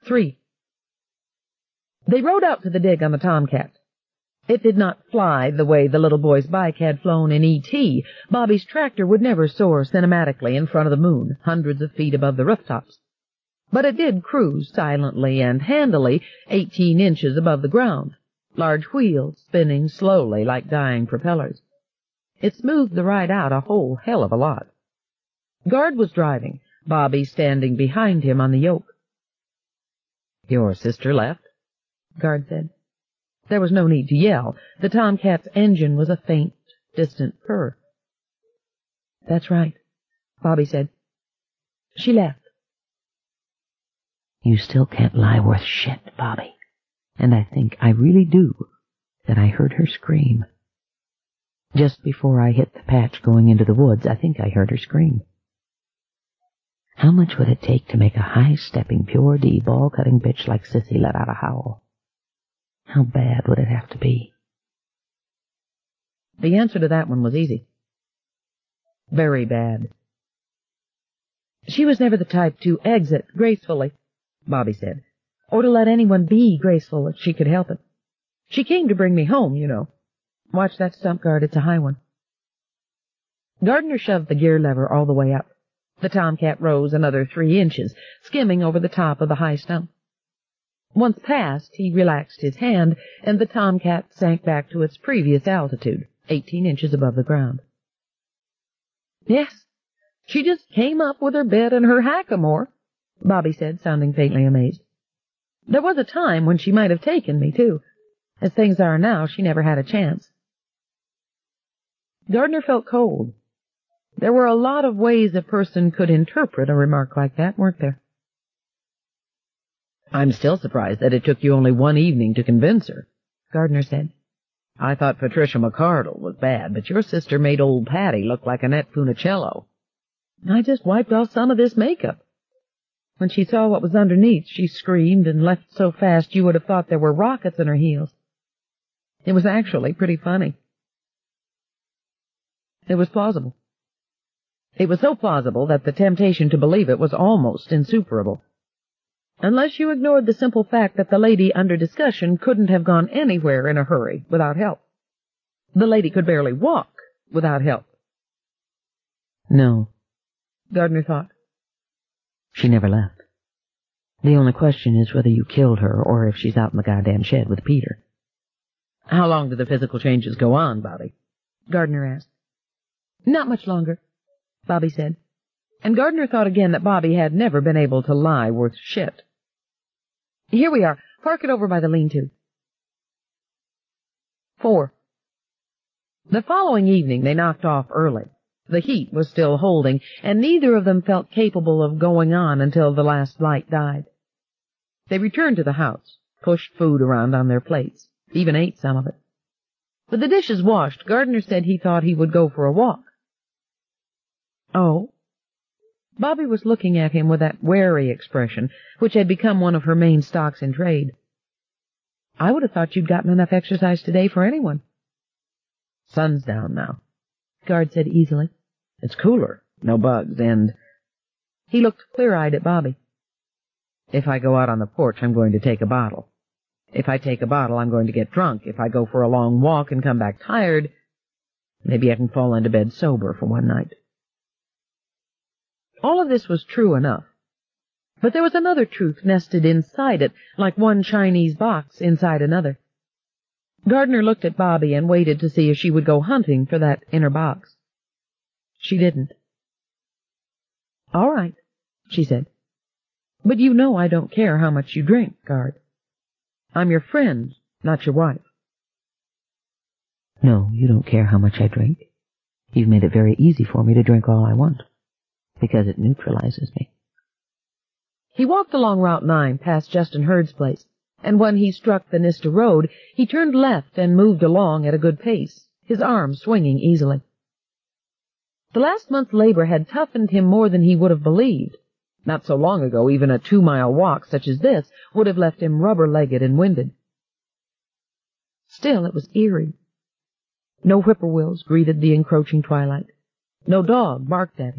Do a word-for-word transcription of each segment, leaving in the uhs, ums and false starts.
Three. They rode out to the dig on the Tomcat. It did not fly the way the little boy's bike had flown in E T Bobby's tractor would never soar cinematically in front of the moon, hundreds of feet above the rooftops. But it did cruise silently and handily eighteen inches above the ground, large wheels spinning slowly like dying propellers. It smoothed the ride out a whole hell of a lot. Guard was driving, Bobby standing behind him on the yoke. "Your sister left?" Guard said. There was no need to yell. The Tomcat's engine was a faint, distant purr. "That's right," Bobby said. "She left." "You still can't lie worth shit, Bobby. And I think, I really do, that I heard her scream. Just before I hit the patch going into the woods, I think I heard her scream. How much would it take to make a high-stepping, pure-D, ball-cutting bitch like Sissy let out a howl? How bad would it have to be?" The answer to that one was easy. Very bad. "She was never the type to exit gracefully," Bobby said, "or to let anyone be graceful if she could help it. She came to bring me home, you know. Watch that stump, Guard, it's a high one." Gardner shoved the gear lever all the way up. The Tomcat rose another three inches, skimming over the top of the high stump. Once past, he relaxed his hand, and the Tomcat sank back to its previous altitude, eighteen inches above the ground. "Yes, she just came up with her bed and her hackamore," Bobby said, sounding faintly amazed. "There was a time when she might have taken me, too. As things are now, she never had a chance." Gardner felt cold. There were a lot of ways a person could interpret a remark like that, weren't there? "I'm still surprised that it took you only one evening to convince her," Gardner said. "I thought Patricia McCardle was bad, but your sister made old Patty look like Annette Funicello." "I just wiped off some of this makeup. When she saw what was underneath, she screamed and left so fast you would have thought there were rockets in her heels. It was actually pretty funny." It was plausible. It was so plausible that the temptation to believe it was almost insuperable. Unless you ignored the simple fact that the lady under discussion couldn't have gone anywhere in a hurry without help. The lady could barely walk without help. "No," Gardner thought. "She never left. The only question is whether you killed her or if she's out in the goddamn shed with Peter." "How long do the physical changes go on, Bobby?" Gardner asked. "Not much longer," Bobby said. And Gardner thought again that Bobby had never been able to lie worth shit. "Here we are. Park it over by the lean-to." Four. The following evening they knocked off early. The heat was still holding, and neither of them felt capable of going on until the last light died. They returned to the house, pushed food around on their plates, even ate some of it. With the dishes washed, Gardner said he thought he would go for a walk. "Oh?" Bobby was looking at him with that wary expression which had become one of her main stocks in trade. "I would have thought you'd gotten enough exercise today for anyone." "Sun's down now," Guard said easily. "It's cooler, no bugs, and—" He looked clear-eyed at Bobby. "If I go out on the porch, I'm going to take a bottle. If I take a bottle, I'm going to get drunk. If I go for a long walk and come back tired, maybe I can fall into bed sober for one night." All of this was true enough. But there was another truth nested inside it, like one Chinese box inside another. Gardner looked at Bobby and waited to see if she would go hunting for that inner box. She didn't. "All right," she said. "But you know I don't care how much you drink, Guard. I'm your friend, not your wife." "No, you don't care how much I drink. You've made it very easy for me to drink all I want, because it neutralizes me." He walked along Route nine past Justin Hurd's place, and when he struck the Nista Road, he turned left and moved along at a good pace, his arms swinging easily. The last month's labor had toughened him more than he would have believed. Not so long ago, even a two-mile walk such as this would have left him rubber-legged and winded. Still, it was eerie. No whippoorwills greeted the encroaching twilight. No dog barked at him.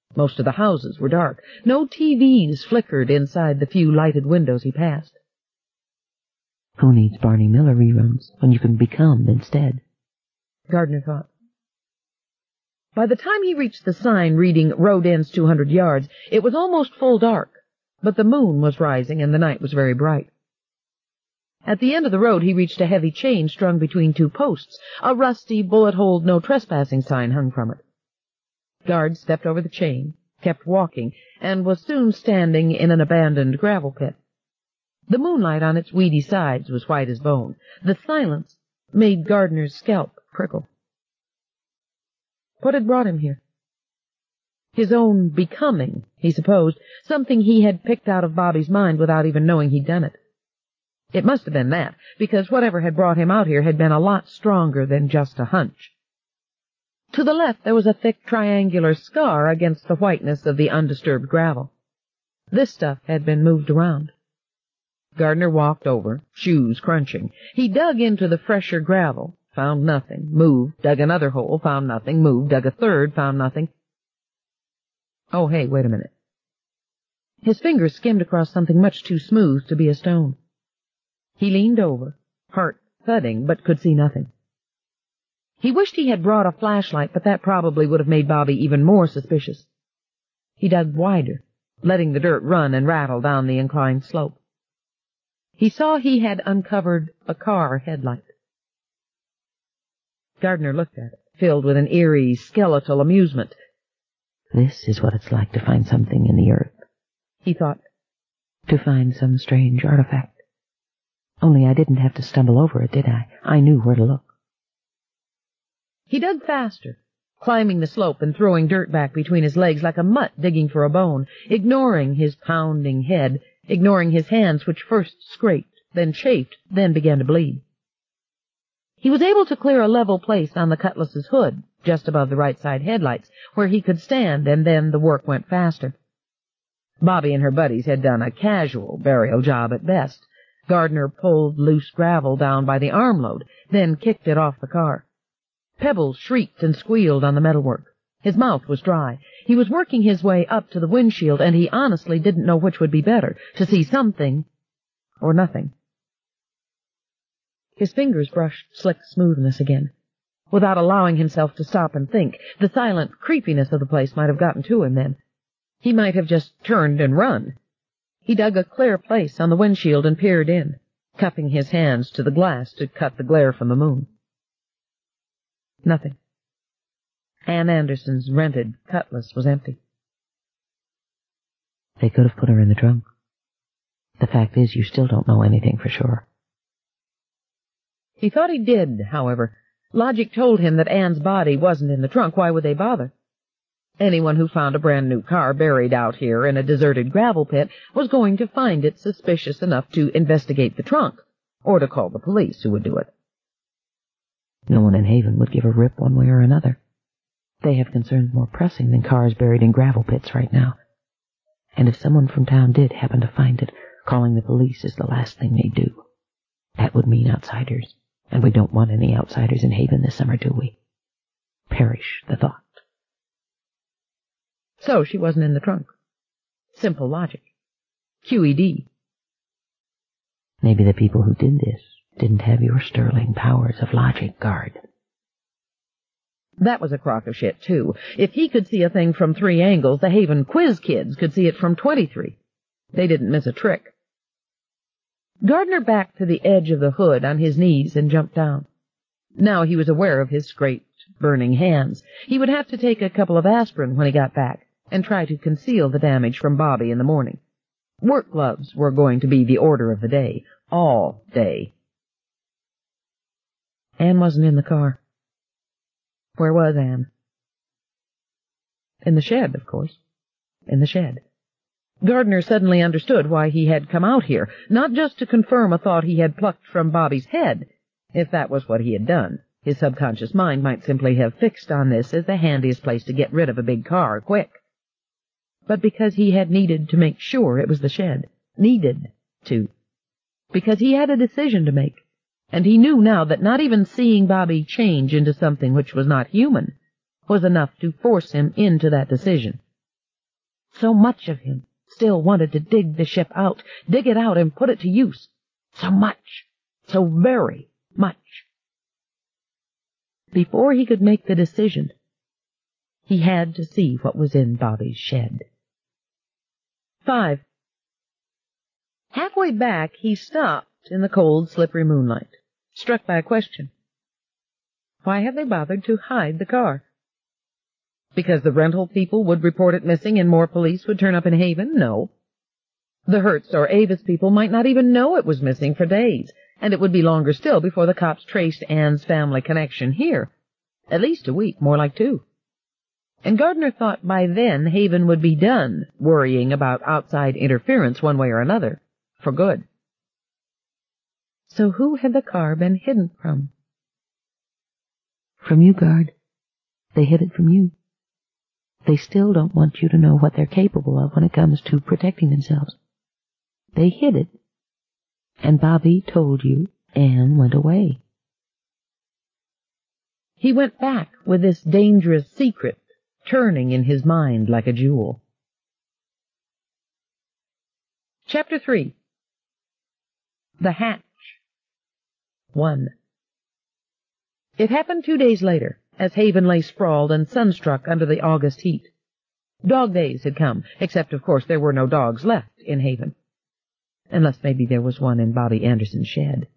Most of the houses were dark. No T Vs flickered inside the few lighted windows he passed. Who needs Barney Miller reruns when you can become instead? Gardner thought. By the time he reached the sign reading Road Ends two hundred yards, it was almost full dark, but the moon was rising and the night was very bright. At the end of the road he reached a heavy chain strung between two posts. A rusty, bullet-holed no trespassing sign hung from it. Guard stepped over the chain, kept walking, and was soon standing in an abandoned gravel pit. The moonlight on its weedy sides was white as bone. The silence made Gardner's scalp prickle. What had brought him here? His own becoming, he supposed, something he had picked out of Bobby's mind without even knowing he'd done it. It must have been that, because whatever had brought him out here had been a lot stronger than just a hunch. To the left there was a thick triangular scar against the whiteness of the undisturbed gravel. This stuff had been moved around. Gardner walked over, shoes crunching. He dug into the fresher gravel, found nothing, moved, dug another hole, found nothing, moved, dug a third, found nothing. Oh, hey, wait a minute. His fingers skimmed across something much too smooth to be a stone. He leaned over, heart thudding, but could see nothing. He wished he had brought a flashlight, but that probably would have made Bobby even more suspicious. He dug wider, letting the dirt run and rattle down the inclined slope. He saw he had uncovered a car headlight. Gardner looked at it, filled with an eerie, skeletal amusement. This is what it's like to find something in the earth, he thought. To find some strange artifact. Only I didn't have to stumble over it, did I? I knew where to look. He dug faster, climbing the slope and throwing dirt back between his legs like a mutt digging for a bone, ignoring his pounding head, ignoring his hands which first scraped, then chafed, then began to bleed. He was able to clear a level place on the Cutlass's hood, just above the right side headlights, where he could stand, and then the work went faster. Bobby and her buddies had done a casual burial job at best. Gardner pulled loose gravel down by the armload, then kicked it off the car. Pebbles shrieked and squealed on the metalwork. His mouth was dry. He was working his way up to the windshield, and he honestly didn't know which would be better, to see something or nothing. His fingers brushed slick smoothness again. Without allowing himself to stop and think, the silent creepiness of the place might have gotten to him then. He might have just turned and run. He dug a clear place on the windshield and peered in, cupping his hands to the glass to cut the glare from the moon. Nothing. Ann Anderson's rented Cutlass was empty. They could have put her in the trunk. The fact is, you still don't know anything for sure. He thought he did, however. Logic told him that Ann's body wasn't in the trunk. Why would they bother? Anyone who found a brand-new car buried out here in a deserted gravel pit was going to find it suspicious enough to investigate the trunk, or to call the police, who would do it. No one in Haven would give a rip one way or another. They have concerns more pressing than cars buried in gravel pits right now. And if someone from town did happen to find it, calling the police is the last thing they'd do. That would mean outsiders, and we don't want any outsiders in Haven this summer, do we? Perish the thought. So she wasn't in the trunk. Simple logic. Q E D. Maybe the people who did this didn't have your sterling powers of logic, Guard. That was a crock of shit, too. If he could see a thing from three angles, the Haven quiz kids could see it from twenty-three. They didn't miss a trick. Gardner backed to the edge of the hood on his knees and jumped down. Now he was aware of his scraped, burning hands. He would have to take a couple of aspirin when he got back, and try to conceal the damage from Bobby in the morning. Work gloves were going to be the order of the day, all day. Ann wasn't in the car. Where was Ann? In the shed, of course. In the shed. Gardner suddenly understood why he had come out here, not just to confirm a thought he had plucked from Bobby's head. If that was what he had done, his subconscious mind might simply have fixed on this as the handiest place to get rid of a big car, quick. But because he had needed to make sure it was the shed. Needed to. Because he had a decision to make. And he knew now that not even seeing Bobby change into something which was not human was enough to force him into that decision. So much of him still wanted to dig the ship out, dig it out and put it to use. So much, so very much. Before he could make the decision, he had to see what was in Bobby's shed. Five. Halfway back, he stopped in the cold, slippery moonlight, struck by a question. Why had they bothered to hide the car? Because the rental people would report it missing and more police would turn up in Haven? No. The Hertz or Avis people might not even know it was missing for days, and it would be longer still before the cops traced Ann's family connection here. At least a week, more like two. And Gardner thought by then Haven would be done worrying about outside interference one way or another, for good. So who had the car been hidden from? From you, Guard. They hid it from you. They still don't want you to know what they're capable of when it comes to protecting themselves. They hid it, and Bobby told you Anne went away. He went back with this dangerous secret turning in his mind like a jewel. Chapter three. The Hatch. One. It happened two days later, as Haven lay sprawled and sunstruck under the August heat. Dog days had come, except, of course, there were no dogs left in Haven. Unless maybe there was one in Bobby Anderson's shed.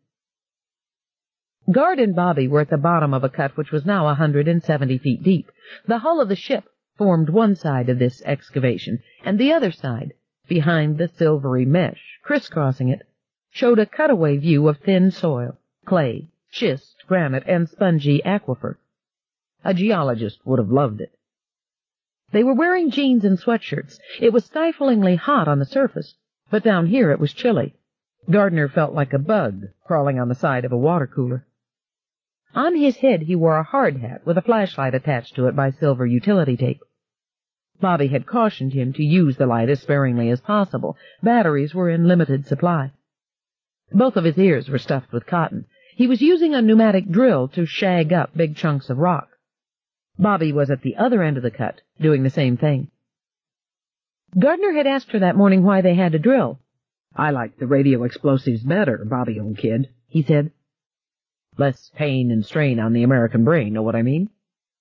Guard and Bobby were at the bottom of a cut which was now a hundred and seventy feet deep. The hull of the ship formed one side of this excavation, and the other side, behind the silvery mesh, crisscrossing it, showed a cutaway view of thin soil, clay, schist, granite, and spongy aquifer. A geologist would have loved it. They were wearing jeans and sweatshirts. It was stiflingly hot on the surface, but down here it was chilly. Gardner felt like a bug crawling on the side of a water cooler. On his head he wore a hard hat with a flashlight attached to it by silver utility tape. Bobby had cautioned him to use the light as sparingly as possible. Batteries were in limited supply. Both of his ears were stuffed with cotton. He was using a pneumatic drill to shag up big chunks of rock. Bobby was at the other end of the cut, doing the same thing. Gardner had asked her that morning why they had to drill. "I like the radio explosives better, Bobby, old kid," he said. "Less pain and strain on the American brain, know what I mean?"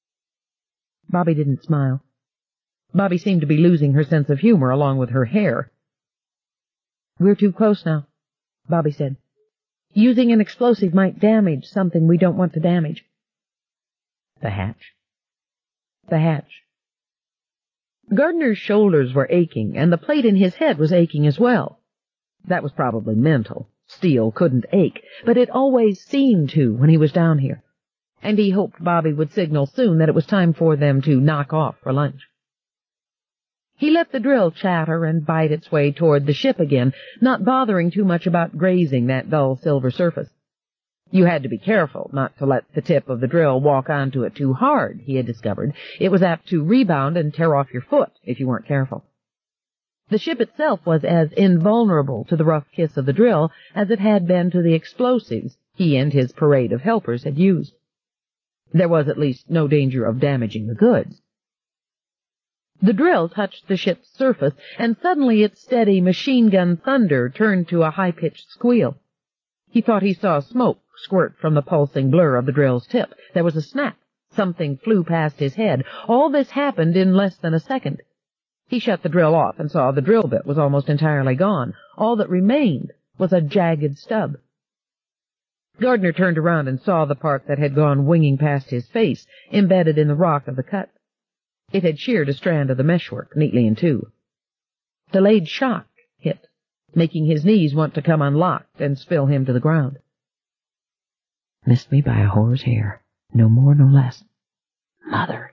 Bobby didn't smile. Bobby seemed to be losing her sense of humor along with her hair. "We're too close now," Bobby said. "Using an explosive might damage something we don't want to damage." "The hatch?" "The hatch." Gardner's shoulders were aching, and the plate in his head was aching as well. That was probably mental. Steel couldn't ache, but it always seemed to when he was down here, and he hoped Bobby would signal soon that it was time for them to knock off for lunch. He let the drill chatter and bite its way toward the ship again, not bothering too much about grazing that dull silver surface. You had to be careful not to let the tip of the drill walk onto it too hard, he had discovered. It was apt to rebound and tear off your foot if you weren't careful. The ship itself was as invulnerable to the rough kiss of the drill as it had been to the explosives he and his parade of helpers had used. There was at least no danger of damaging the goods. The drill touched the ship's surface, and suddenly its steady machine-gun thunder turned to a high-pitched squeal. He thought he saw smoke squirt from the pulsing blur of the drill's tip. There was a snap. Something flew past his head. All this happened in less than a second. He shut the drill off and saw the drill bit was almost entirely gone. All that remained was a jagged stub. Gardner turned around and saw the part that had gone winging past his face, embedded in the rock of the cut. It had sheared a strand of the meshwork neatly in two. Delayed shock hit, making his knees want to come unlocked and spill him to the ground. "Missed me by a horse's hair. No more, no less. Mother."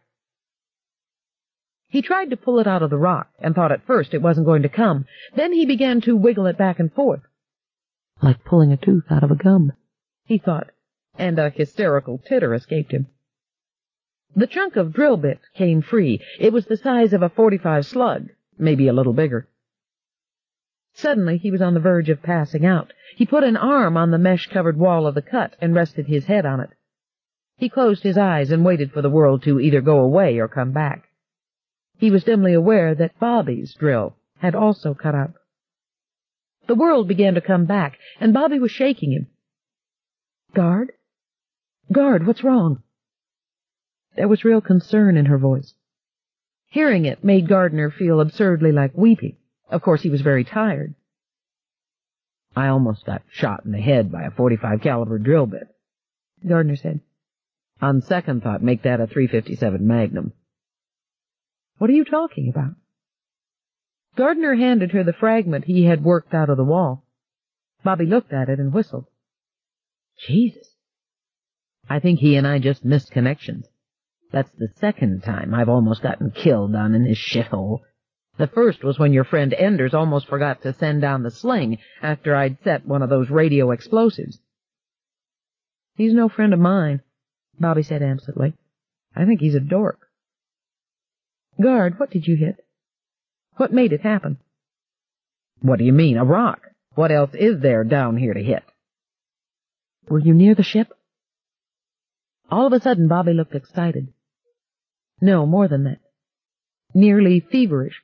He tried to pull it out of the rock, and thought at first it wasn't going to come. Then he began to wiggle it back and forth. "Like pulling a tooth out of a gum," he thought, and a hysterical titter escaped him. The chunk of drill bit came free. It was the size of a forty-five slug, maybe a little bigger. Suddenly he was on the verge of passing out. He put an arm on the mesh-covered wall of the cut and rested his head on it. He closed his eyes and waited for the world to either go away or come back. He was dimly aware that Bobby's drill had also cut out. The world began to come back, and Bobby was shaking him. "Guard? Guard, what's wrong?" There was real concern in her voice. Hearing it made Gardner feel absurdly like weeping. Of course, he was very tired. "I almost got shot in the head by a forty-five caliber drill bit," Gardner said. "On second thought, make that a three fifty-seven Magnum." "What are you talking about?" Gardner handed her the fragment he had worked out of the wall. Bobby looked at it and whistled. "Jesus. I think he and I just missed connections. That's the second time I've almost gotten killed down in this shithole. The first was when your friend Enders almost forgot to send down the sling after I'd set one of those radio explosives." "He's no friend of mine," Bobby said absently. "I think he's a dork." "Guard, what did you hit? What made it happen?" "What do you mean, a rock? What else is there down here to hit?" "Were you near the ship?" All of a sudden, Bobby looked excited. "No, more than that. Nearly feverish."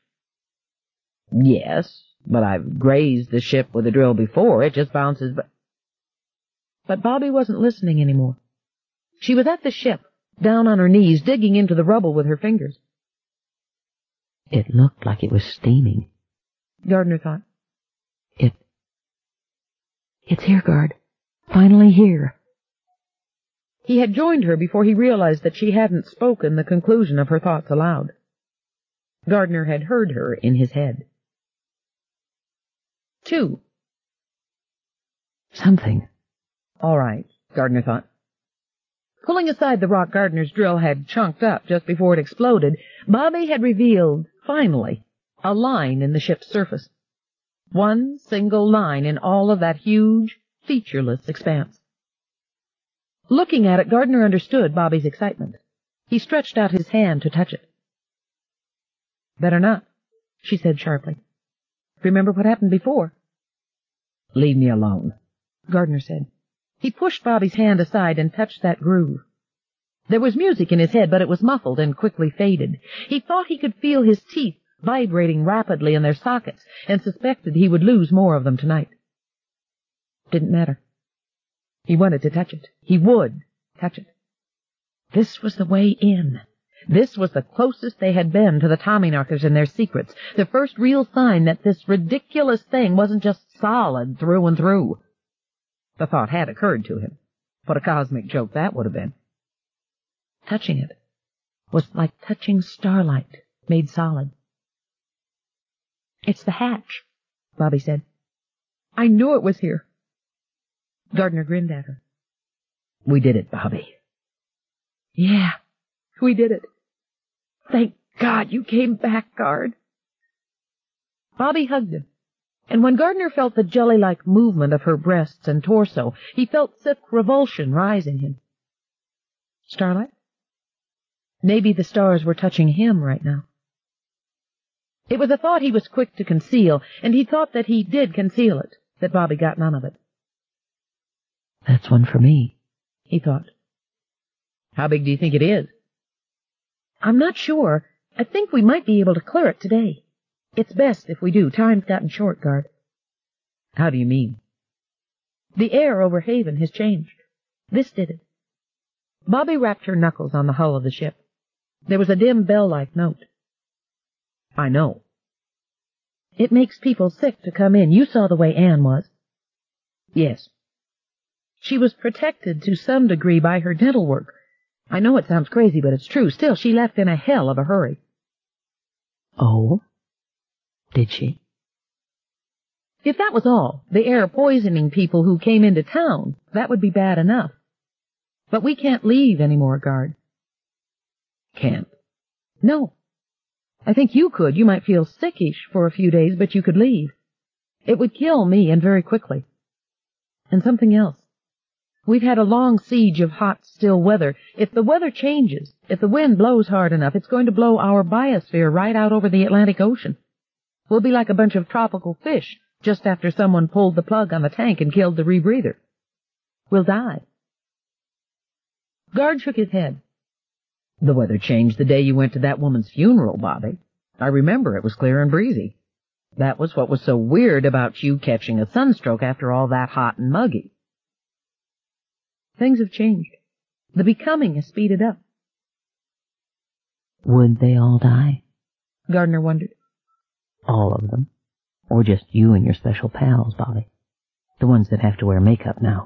"Yes, but I've grazed the ship with a drill before. It just bounces back." But Bobby wasn't listening anymore. She was at the ship, down on her knees, digging into the rubble with her fingers. It looked like it was steaming, Gardner thought. It... It's here, Guard. Finally here. He had joined her before he realized that she hadn't spoken the conclusion of her thoughts aloud. Gardner had heard her in his head. Two. Something. All right, Gardner thought. Pulling aside the rock Gardner's drill had chunked up just before it exploded, Bobby had revealed, finally, a line in the ship's surface. One single line in all of that huge, featureless expanse. Looking at it, Gardner understood Bobby's excitement. He stretched out his hand to touch it. "Better not," she said sharply. "Remember what happened before." "Leave me alone," Gardner said. He pushed Bobby's hand aside and touched that groove. There was music in his head, but it was muffled and quickly faded. He thought he could feel his teeth vibrating rapidly in their sockets and suspected he would lose more of them tonight. Didn't matter. He wanted to touch it. He would touch it. This was the way in. This was the closest they had been to the Tommyknockers and their secrets, the first real sign that this ridiculous thing wasn't just solid through and through. The thought had occurred to him. What a cosmic joke that would have been. Touching it was like touching starlight made solid. "It's the hatch," Bobby said. "I knew it was here." Gardner grinned at her. "We did it, Bobby." "Yeah, we did it. Thank God you came back, Guard." Bobby hugged him, and when Gardner felt the jelly-like movement of her breasts and torso, he felt sick revulsion rise in him. Starlight? Maybe the stars were touching him right now. It was a thought he was quick to conceal, and he thought that he did conceal it, that Bobby got none of it. "That's one for me," he thought. "How big do you think it is?" "I'm not sure. I think we might be able to clear it today. It's best if we do. Time's gotten short, Guard." "How do you mean?" "The air over Haven has changed. This did it." Bobby rapped her knuckles on the hull of the ship. There was a dim bell-like note. "I know." "It makes people sick to come in. You saw the way Anne was." "Yes." "She was protected to some degree by her dental work. I know it sounds crazy, but it's true. Still, she left in a hell of a hurry." "Oh? Did she?" "If that was all, the air poisoning people who came into town, that would be bad enough. But we can't leave any more, Guard." "Can't?" "No. I think you could. You might feel sickish for a few days, but you could leave. It would kill me, and very quickly. And something else. We've had a long siege of hot, still weather. If the weather changes, if the wind blows hard enough, it's going to blow our biosphere right out over the Atlantic Ocean. We'll be like a bunch of tropical fish just after someone pulled the plug on the tank and killed the rebreather. We'll die." Guard shook his head. The weather changed the day you went to that woman's funeral, Bobby. I remember it was clear and breezy. That was what was so weird about you catching a sunstroke after all that hot and muggy. Things have changed. The becoming has speeded up. Would they all die? Gardner wondered. All of them? Or just you and your special pals, Bobby? The ones that have to wear makeup now.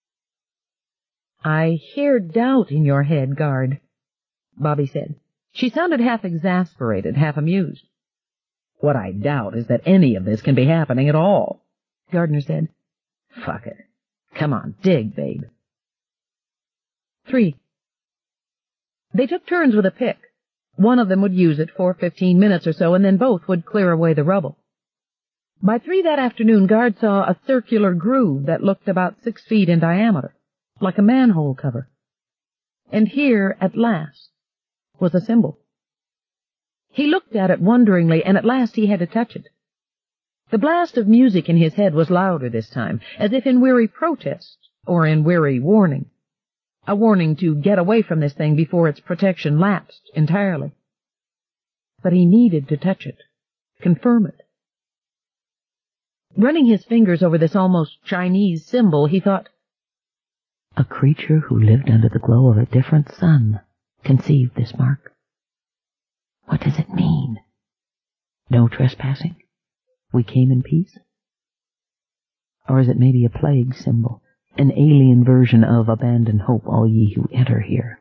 I hear doubt in your head, Guard, Bobby said. She sounded half exasperated, half amused. What I doubt is that any of this can be happening at all, Gardner said. Fuck it. Come on, dig, babe. Three. They took turns with a pick. One of them would use it for fifteen minutes or so, and then both would clear away the rubble. By three that afternoon, Guard saw a circular groove that looked about six feet in diameter, like a manhole cover. And here, at last, was a symbol. He looked at it wonderingly, and at last he had to touch it. The blast of music in his head was louder this time, as if in weary protest, or in weary warning. A warning to get away from this thing before its protection lapsed entirely. But he needed to touch it, confirm it. Running his fingers over this almost Chinese symbol, he thought, a creature who lived under the glow of a different sun conceived this mark. What does it mean? No trespassing? We came in peace? Or is it maybe a plague symbol, an alien version of abandon hope, all ye who enter here?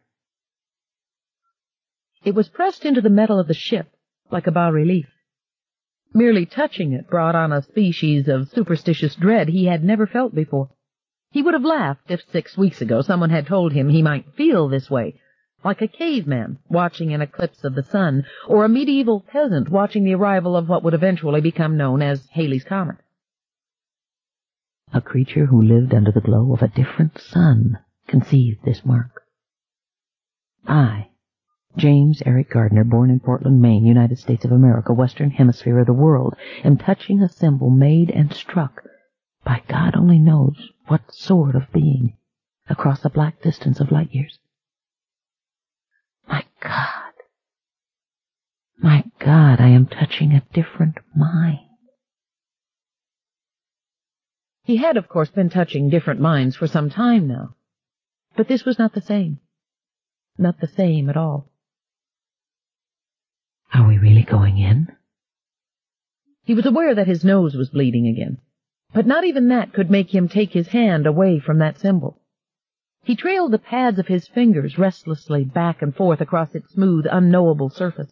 It was pressed into the metal of the ship like a bas-relief. Merely touching it brought on a species of superstitious dread he had never felt before. He would have laughed if six weeks ago someone had told him he might feel this way, like a caveman watching an eclipse of the sun, or a medieval peasant watching the arrival of what would eventually become known as Halley's Comet. A creature who lived under the glow of a different sun conceived this mark. I, James Eric Gardner, born in Portland, Maine, United States of America, Western Hemisphere of the world, am touching a symbol made and struck by God only knows what sort of being across the black distance of light years. My God, my God, I am touching a different mind. He had, of course, been touching different minds for some time now, but this was not the same. Not the same at all. Are we really going in? He was aware that his nose was bleeding again, but not even that could make him take his hand away from that symbol. He trailed the pads of his fingers restlessly back and forth across its smooth, unknowable surface.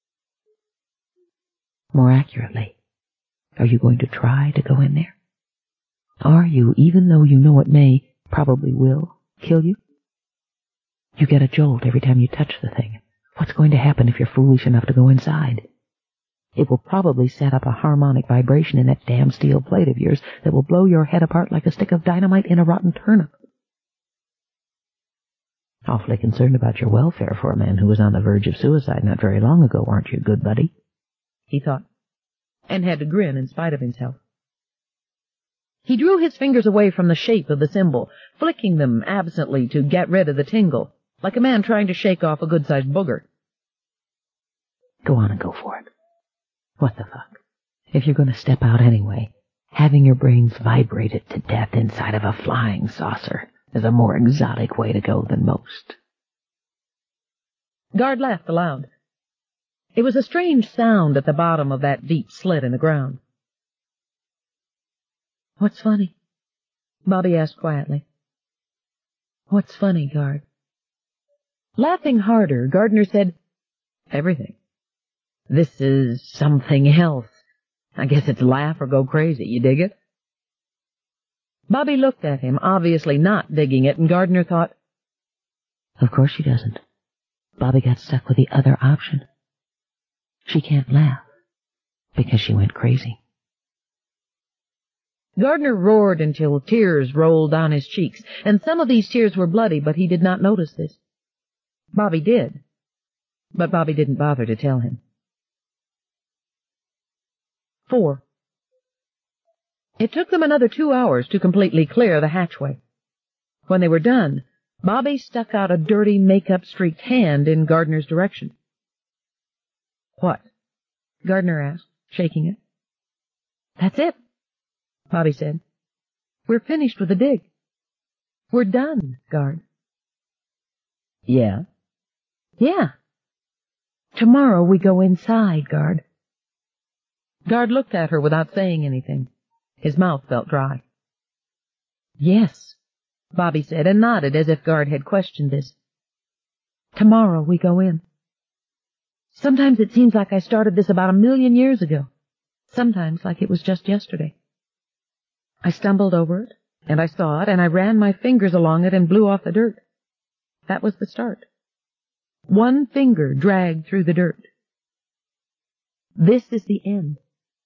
More accurately, are you going to try to go in there? Are you, even though you know it may, probably will, kill you? You get a jolt every time you touch the thing. What's going to happen if you're foolish enough to go inside? It will probably set up a harmonic vibration in that damn steel plate of yours that will blow your head apart like a stick of dynamite in a rotten turnip. Awfully concerned about your welfare for a man who was on the verge of suicide not very long ago, aren't you, good buddy? He thought, and had to grin in spite of himself. He drew his fingers away from the shape of the symbol, flicking them absently to get rid of the tingle, like a man trying to shake off a good-sized booger. Go on and go for it. What the fuck? If you're going to step out anyway, having your brains vibrated to death inside of a flying saucer is a more exotic way to go than most. Guard laughed aloud. It was a strange sound at the bottom of that deep slit in the ground. What's funny? Bobby asked quietly. What's funny, Guard? Laughing harder, Gardner said, everything. This is something else. I guess it's laugh or go crazy. You dig it? Bobby looked at him, obviously not digging it, and Gardner thought, of course she doesn't. Bobby got stuck with the other option. She can't laugh because she went crazy. Gardner roared until tears rolled down his cheeks, and some of these tears were bloody, but he did not notice this. Bobby did, but Bobby didn't bother to tell him. Four. It took them another two hours to completely clear the hatchway. When they were done, Bobby stuck out a dirty, makeup-streaked hand in Gardner's direction. "What?" Gardner asked, shaking it. "That's it," Bobby said. "We're finished with the dig. We're done, Gard." "Yeah?" "Yeah. Tomorrow we go inside, Gard." Gard looked at her without saying anything. His mouth felt dry. "Yes," Bobby said, and nodded as if Gard had questioned this. "Tomorrow we go in. Sometimes it seems like I started this about a million years ago. Sometimes like it was just yesterday. I stumbled over it, and I saw it, and I ran my fingers along it and blew off the dirt. That was the start. One finger dragged through the dirt. This is the end."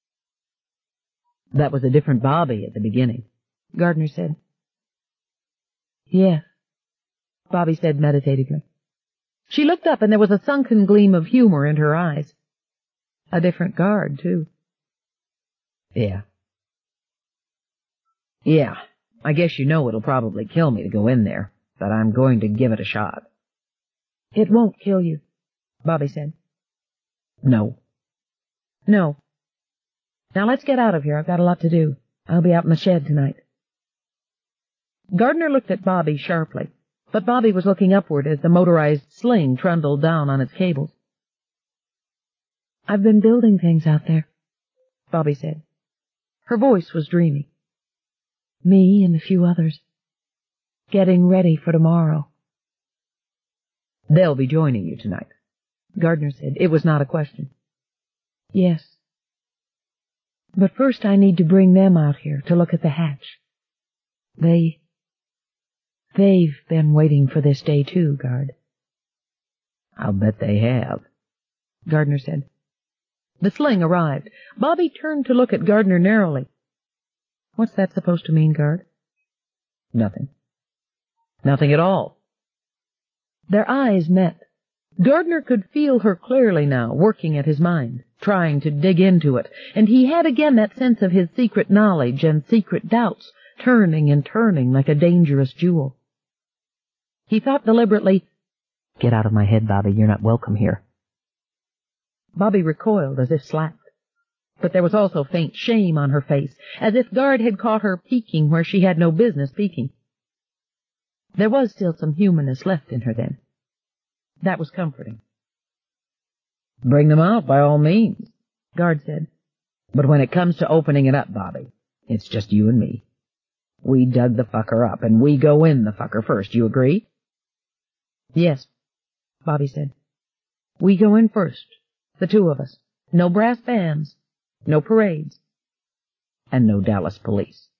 "That was a different Bobby at the beginning," Gardner said. "Yes," Bobby said meditatively. She looked up, and there was a sunken gleam of humor in her eyes. A different Gard, too. "Yeah. Yeah, I guess you know it'll probably kill me to go in there, but I'm going to give it a shot." "It won't kill you," Bobby said. "No." "No. Now let's get out of here. I've got a lot to do. I'll be out in the shed tonight." Gardner looked at Bobby sharply, but Bobby was looking upward as the motorized sling trundled down on its cables. "I've been building things out there," Bobby said. Her voice was dreamy. "Me and a few others. Getting ready for tomorrow." "They'll be joining you tonight," Gardner said. It was not a question. "Yes. But first I need to bring them out here to look at the hatch. They... They've been waiting for this day too, Gard." "I'll bet they have," Gardner said. The sling arrived. Bobby turned to look at Gardner narrowly. "What's that supposed to mean, Gard?" "Nothing. Nothing at all." Their eyes met. Gardner could feel her clearly now, working at his mind, trying to dig into it, and he had again that sense of his secret knowledge and secret doubts, turning and turning like a dangerous jewel. He thought deliberately, "Get out of my head, Bobby. You're not welcome here." Bobby recoiled as if slapped, but there was also faint shame on her face, as if Gard had caught her peeking where she had no business peeking. There was still some humanness left in her then. That was comforting. "Bring them out, by all means," Gard said. "But when it comes to opening it up, Bobby, it's just you and me. We dug the fucker up, and we go in the fucker first. You agree?" "Yes," Bobby said. "We go in first, the two of us. No brass bands, no parades, and no Dallas police."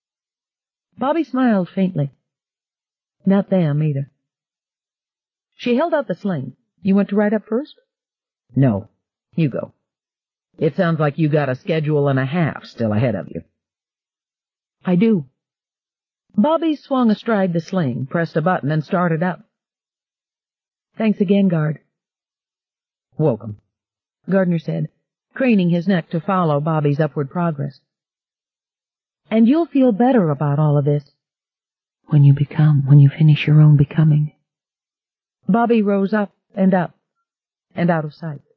Bobby smiled faintly. "Not them, either." She held out the sling. "You want to ride up first?" "No, you go. It sounds like you got a schedule and a half still ahead of you." "I do." Bobby swung astride the sling, pressed a button, and started up. "Thanks again, Gard." "Welcome," Gardner said, craning his neck to follow Bobby's upward progress. "And you'll feel better about all of this when you become, when you finish your own becoming." Bobby rose up and up and out of sight.